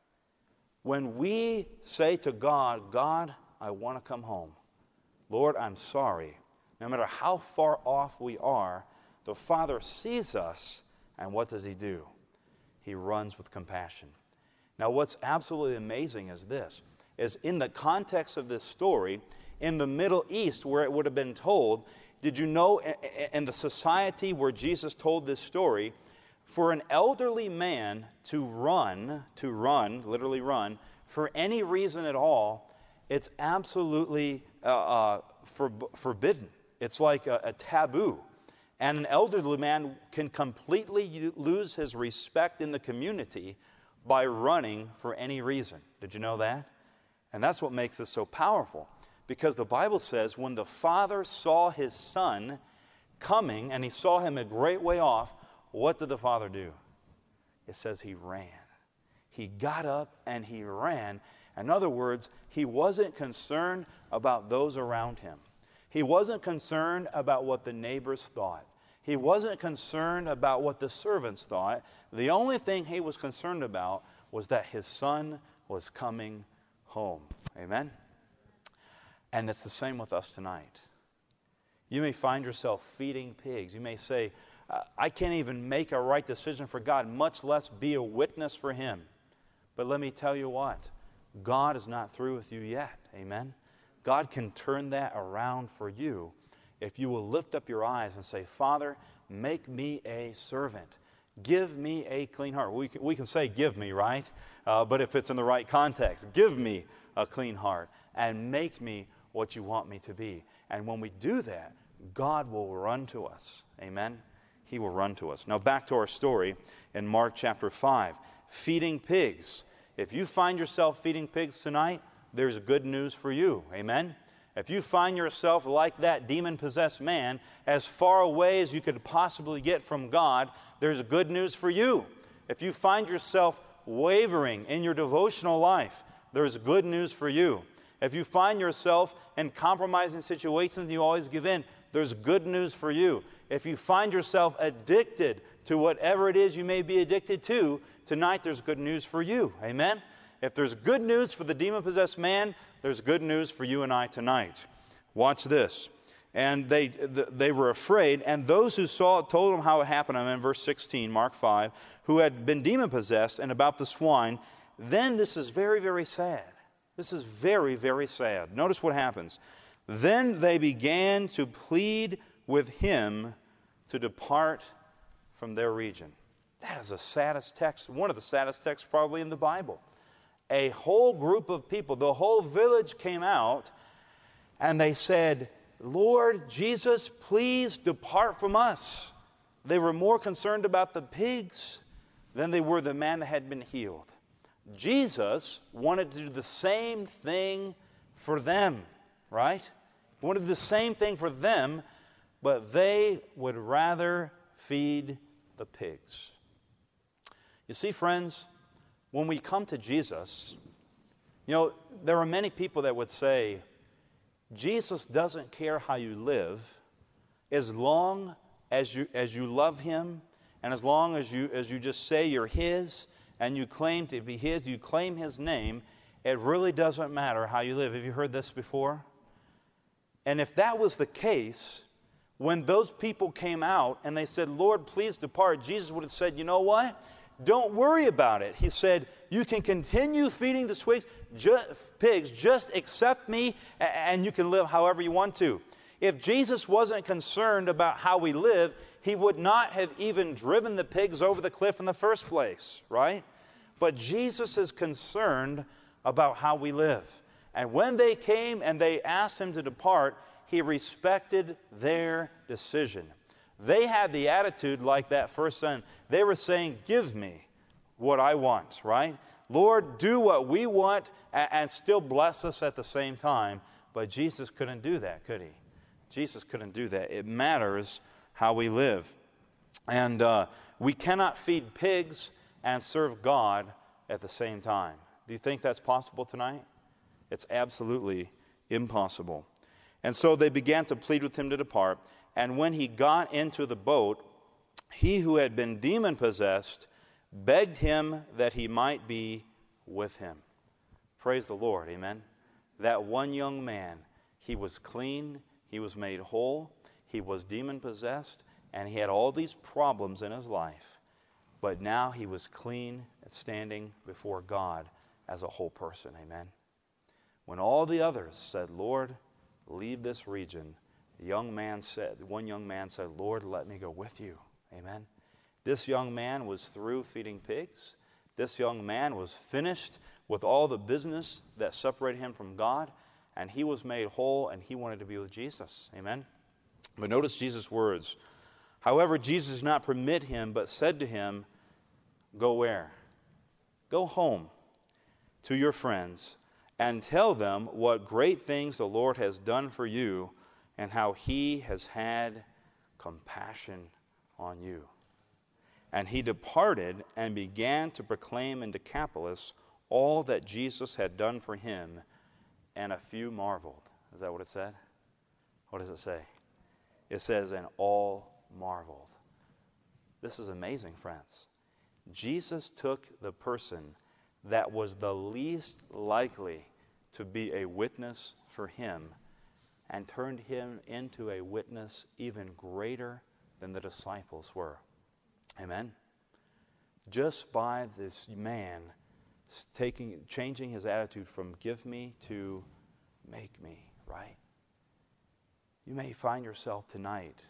When we say to God, God, I want to come home. Lord, I'm sorry. No matter how far off we are, the Father sees us, and what does He do? He runs with compassion. Now, what's absolutely amazing is this, is in the context of this story, in the Middle East where it would have been told, did you know in the society where Jesus told this story, for an elderly man to run, to run, literally run, for any reason at all, it's absolutely uh, uh, for, forbidden. It's like a, a taboo. And an elderly man can completely lose his respect in the community by running for any reason. Did you know that? And that's what makes this so powerful. Because the Bible says when the father saw his son coming and he saw him a great way off, what did the father do? It says he ran. He got up and he ran. In other words, he wasn't concerned about those around him. He wasn't concerned about what the neighbors thought. He wasn't concerned about what the servants thought. The only thing he was concerned about was that his son was coming home. Amen? And it's the same with us tonight. You may find yourself feeding pigs. You may say, I can't even make a right decision for God, much less be a witness for Him. But let me tell you what, God is not through with you yet. Amen? God can turn that around for you if you will lift up your eyes and say, Father, make me a servant. Give me a clean heart. We can, we can say, give me, right? Uh, but if it's in the right context, give me a clean heart and make me what you want me to be. And when we do that, God will run to us. Amen? He will run to us. Now back to our story in Mark chapter five. Feeding pigs. If you find yourself feeding pigs tonight, there's good news for you. Amen? If you find yourself like that demon-possessed man, as far away as you could possibly get from God, there's good news for you. If you find yourself wavering in your devotional life, there's good news for you. If you find yourself in compromising situations and you always give in, there's good news for you. If you find yourself addicted to whatever it is you may be addicted to, tonight there's good news for you. Amen? If there's good news for the demon-possessed man, there's good news for you and I tonight. Watch this. And they they were afraid, and those who saw it told them how it happened. I'm in verse sixteen, Mark five, who had been demon-possessed, and about the swine. Then this is very, very sad. This is very, very sad. Notice what happens. Then they began to plead with him to depart from their region. That is the saddest text, one of the saddest texts probably in the Bible. A whole group of people, the whole village came out, and they said, Lord Jesus, please depart from us. They were more concerned about the pigs than they were the man that had been healed. Jesus wanted to do the same thing for them, right? He wanted the same thing for them, but they would rather feed the pigs. You see, friends, when we come to Jesus, you know, there are many people that would say, Jesus doesn't care how you live as long as you as you love Him and as long as you as you just say you're His and you claim to be His, you claim His name, it really doesn't matter how you live. Have you heard this before? And if that was the case, when those people came out and they said, Lord, please depart, Jesus would have said, you know what? Don't worry about it. He said, you can continue feeding the swigs, ju- pigs, just accept me and you can live however you want to. If Jesus wasn't concerned about how we live, He would not have even driven the pigs over the cliff in the first place, right? But Jesus is concerned about how we live. And when they came and they asked Him to depart, He respected their decision. They had the attitude like that first son. They were saying, give me what I want, right? Lord, do what we want and, and still bless us at the same time. But Jesus couldn't do that, could He? Jesus couldn't do that. It matters how we live. And uh, we cannot feed pigs and serve God at the same time. Do you think that's possible tonight? It's absolutely impossible. And so they began to plead with Him to depart. And when He got into the boat, he who had been demon-possessed begged Him that he might be with him. Praise the Lord, amen? That one young man, he was clean, he was made whole, he was demon-possessed, and he had all these problems in his life. But now he was clean and standing before God as a whole person, amen? When all the others said, Lord, leave this region, the young man said, one young man said, Lord, let me go with you. Amen. This young man was through feeding pigs. This young man was finished with all the business that separated him from God, and he was made whole, and he wanted to be with Jesus. Amen. But notice Jesus' words. However, Jesus did not permit him, but said to him, go where? Go home to your friends and tell them what great things the Lord has done for you and how He has had compassion on you. And he departed and began to proclaim in Decapolis all that Jesus had done for him, and a few marveled. Is that what it said? What does it say? It says, and all marveled. This is amazing, friends. Jesus took the person that was the least likely to be a witness for him and turned him into a witness even greater than the disciples were. Amen? Just by this man taking, changing his attitude from give me to make me, right? You may find yourself tonight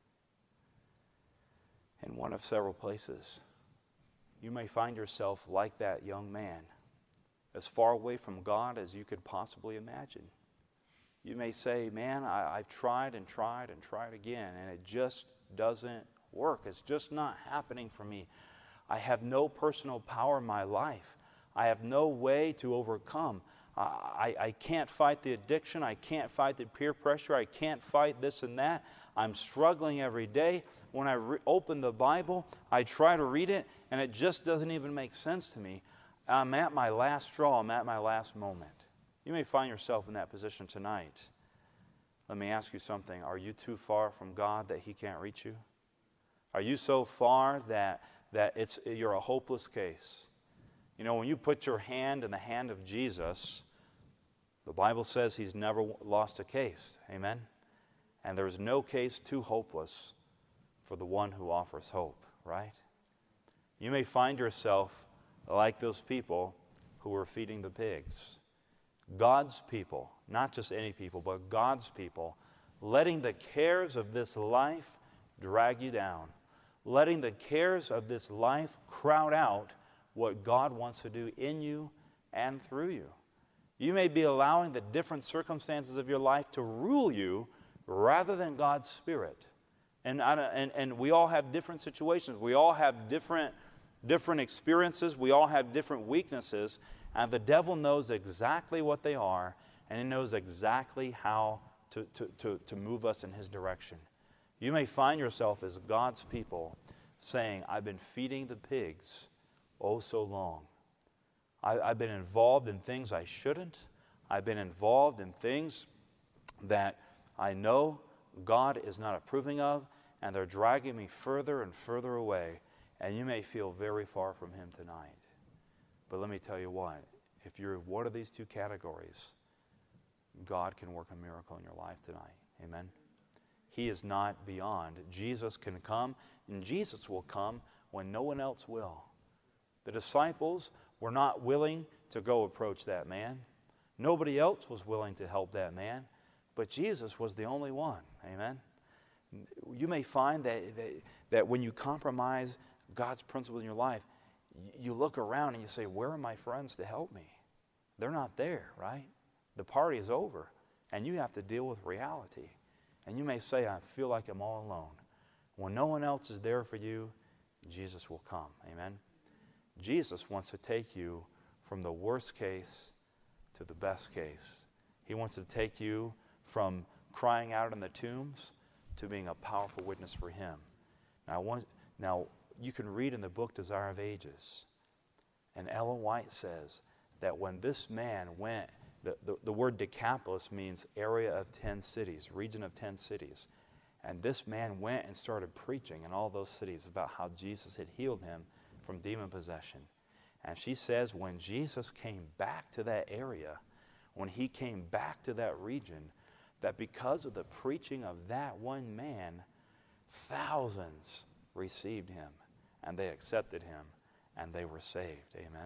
in one of several places. You may find yourself like that young man, as far away from God as you could possibly imagine. You may say, man, I, I've tried and tried and tried again, and it just doesn't work. It's just not happening for me. I have no personal power in my life. I have no way to overcome. I, I can't fight the addiction. I can't fight the peer pressure. I can't fight this and that. I'm struggling every day. When I re- open the Bible, I try to read it, and it just doesn't even make sense to me. I'm at my last straw. I'm at my last moment. You may find yourself in that position tonight. Let me ask you something. Are you too far from God that He can't reach you? Are you so far that, that it's, you're a hopeless case? You know, when you put your hand in the hand of Jesus, the Bible says He's never lost a case. Amen? And there's no case too hopeless for the one who offers hope, right? You may find yourself like those people who were feeding the pigs. God's people, not just any people, but God's people, letting the cares of this life drag you down, letting the cares of this life crowd out what God wants to do in you and through you. You may be allowing the different circumstances of your life to rule you rather than God's Spirit. And, and, and we all have different situations. We all have different, different experiences. We all have different weaknesses. And the devil knows exactly what they are, and he knows exactly how to, to, to, to move us in his direction. You may find yourself as God's people saying, I've been feeding the pigs oh so long. I, I've been involved in things I shouldn't. I've been involved in things that I know God is not approving of, and they're dragging me further and further away. And you may feel very far from Him tonight. But let me tell you what, if you're one of these two categories, God can work a miracle in your life tonight. Amen? He is not beyond. Jesus can come, and Jesus will come when no one else will. The disciples were not willing to go approach that man. Nobody else was willing to help that man, but Jesus was the only one. Amen? You may find that, that, that when you compromise God's principles in your life, you look around and you say, where are my friends to help me? They're not there, right? The party is over, and you have to deal with reality. And you may say, I feel like I'm all alone. When no one else is there for you, Jesus will come. Amen? Jesus wants to take you from the worst case to the best case. He wants to take you from crying out in the tombs to being a powerful witness for Him. Now, I want, now you can read in the book Desire of Ages, and Ellen White says that when this man went, the, the, the word Decapolis means area of ten cities, region of ten cities. And this man went and started preaching in all those cities about how Jesus had healed him from demon possession. And she says when Jesus came back to that area, when He came back to that region, that because of the preaching of that one man, thousands received Him, and they accepted Him, and they were saved. Amen?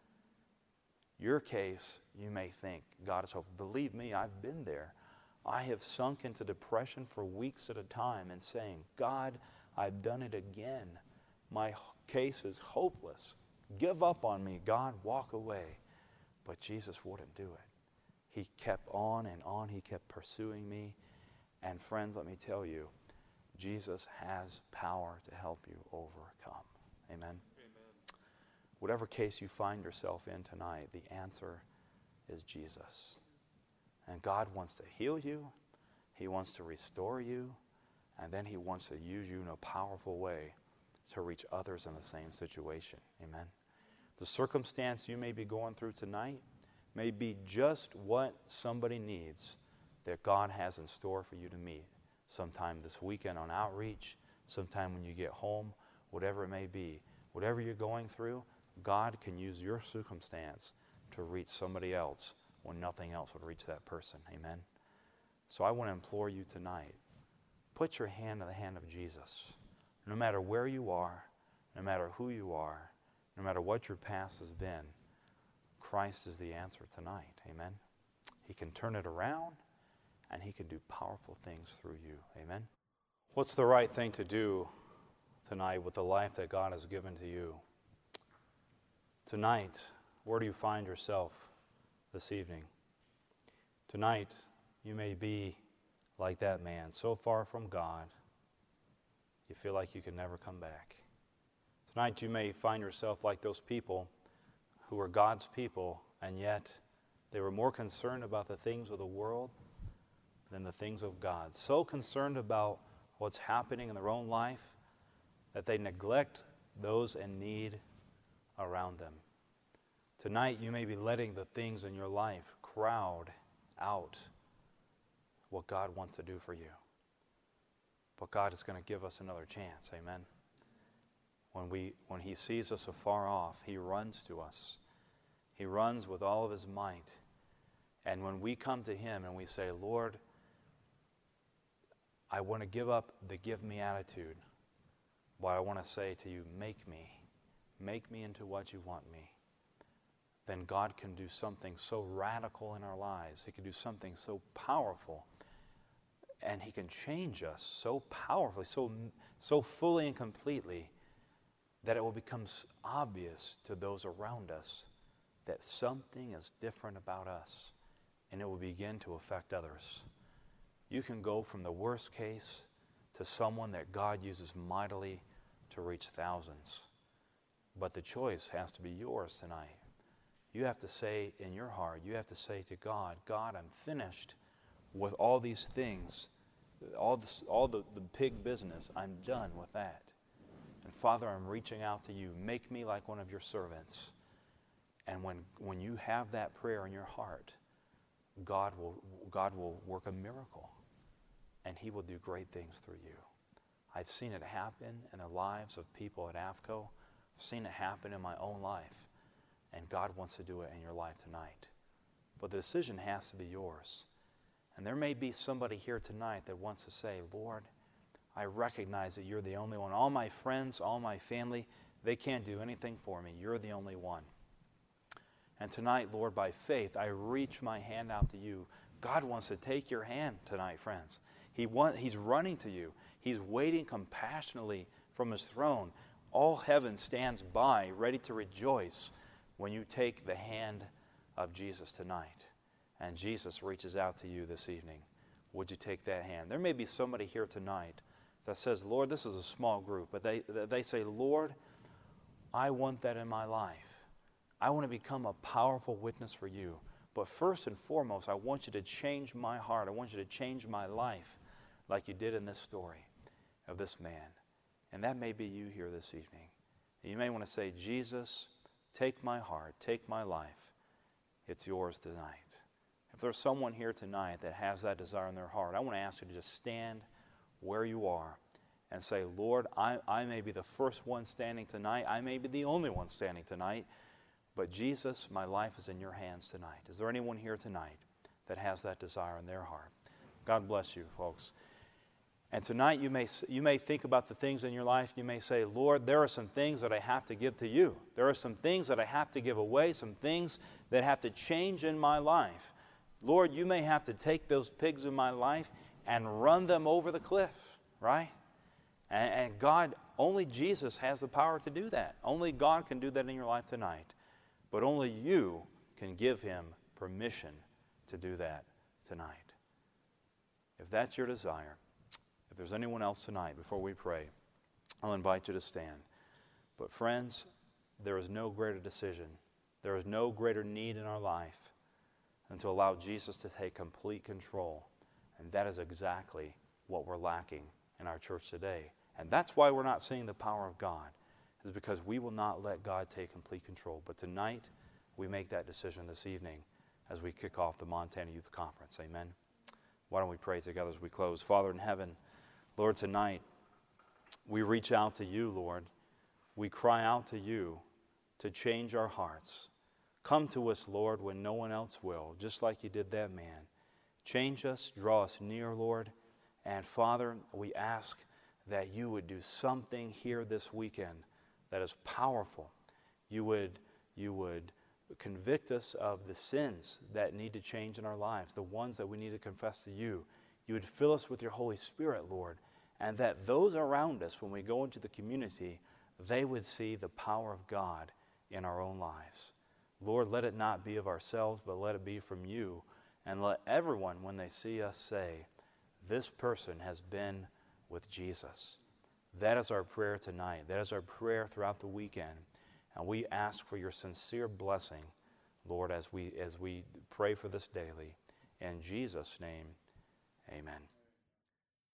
Your case, you may think, God is hopeful. Believe me, I've been there. I have sunk into depression for weeks at a time and saying, God, I've done it again. My case is hopeless. Give up on me, God, walk away. But Jesus wouldn't do it. He kept on and on. He kept pursuing me. And friends, let me tell you, Jesus has power to help you overcome. Amen? Amen. Whatever case you find yourself in tonight, the answer is Jesus. And God wants to heal you. He wants to restore you. And then He wants to use you in a powerful way to reach others in the same situation. Amen? The circumstance you may be going through tonight may be just what somebody needs that God has in store for you to meet sometime this weekend on outreach, sometime when you get home, whatever it may be. Whatever you're going through, God can use your circumstance to reach somebody else when nothing else would reach that person. Amen? So I want to implore you tonight, put your hand in the hand of Jesus. No matter where you are, no matter who you are, no matter what your past has been, Christ is the answer tonight. Amen? He can turn it around, and He can do powerful things through you. Amen? What's the right thing to do tonight with the life that God has given to you? Tonight, where do you find yourself this evening? Tonight, you may be like that man, so far from God, you feel like you can never come back. Tonight, you may find yourself like those people who were God's people, and yet they were more concerned about the things of the world than the things of God. So concerned about what's happening in their own life that they neglect those in need around them. Tonight, you may be letting the things in your life crowd out what God wants to do for you. But God is going to give us another chance. Amen? When we, when He sees us afar off, He runs to us. He runs with all of His might. And when we come to Him and we say, Lord, I want to give up the give me attitude, but I want to say to you, make me. Make me into what you want me. Then God can do something so radical in our lives. He can do something so powerful. And He can change us so powerfully, so, so fully and completely, that it will become obvious to those around us that something is different about us, and it will begin to affect others. You can go from the worst case to someone that God uses mightily to reach thousands. But the choice has to be yours tonight. You have to say in your heart, you have to say to God, God, I'm finished with all these things, all, this, all the, the pig business. I'm done with that. And Father, I'm reaching out to you. Make me like one of your servants. And when, when you have that prayer in your heart, God will, God will work a miracle. And He will do great things through you. I've seen it happen in the lives of people at AFCO. I've seen it happen in my own life. And God wants to do it in your life tonight. But the decision has to be yours. And there may be somebody here tonight that wants to say, Lord, I recognize that you're the only one. All my friends, all my family, they can't do anything for me. You're the only one. And tonight, Lord, by faith, I reach my hand out to you. God wants to take your hand tonight, friends. He want, he's running to you. He's waiting compassionately from His throne. All heaven stands by, ready to rejoice when you take the hand of Jesus tonight. And Jesus reaches out to you this evening. Would you take that hand? There may be somebody here tonight that says, Lord, this is a small group, but they, they say, Lord, I want that in my life. I want to become a powerful witness for you. But first and foremost, I want you to change my heart. I want you to change my life like you did in this story of this man. And that may be you here this evening. You may want to say, Jesus, take my heart, take my life. It's yours tonight. If there's someone here tonight that has that desire in their heart, I want to ask you to just stand where you are and say, Lord, I, I may be the first one standing tonight. I may be the only one standing tonight. But Jesus, my life is in your hands tonight. Is there anyone here tonight that has that desire in their heart? God bless you, folks. And tonight you may, you may think about the things in your life. You may say, Lord, there are some things that I have to give to you. There are some things that I have to give away, some things that have to change in my life. Lord, you may have to take those pigs in my life and run them over the cliff, right? And, and God, only Jesus has the power to do that. Only God can do that in your life tonight. But only you can give Him permission to do that tonight. If that's your desire, if there's anyone else tonight, before we pray, I'll invite you to stand. But friends, there is no greater decision. There is no greater need in our life than to allow Jesus to take complete control. And that is exactly what we're lacking in our church today. And that's why we're not seeing the power of God. is because we will not let God take complete control. But tonight, we make that decision this evening as we kick off the Montana Youth Conference. Amen. Why don't we pray together as we close? Father in heaven, Lord, tonight we reach out to you, Lord. We cry out to you to change our hearts. Come to us, Lord, when no one else will, just like you did that man. Change us, draw us near, Lord. And Father, we ask that you would do something here this weekend that is powerful. You would, you would convict us of the sins that need to change in our lives, the ones that we need to confess to you. You would fill us with your Holy Spirit, Lord, and that those around us, when we go into the community, they would see the power of God in our own lives. Lord, let it not be of ourselves, but let it be from you. And let everyone, when they see us, say, this person has been with Jesus. That is our prayer tonight. That is our prayer throughout the weekend. And we ask for your sincere blessing, Lord, as we, as we pray for this daily. In Jesus' name, amen.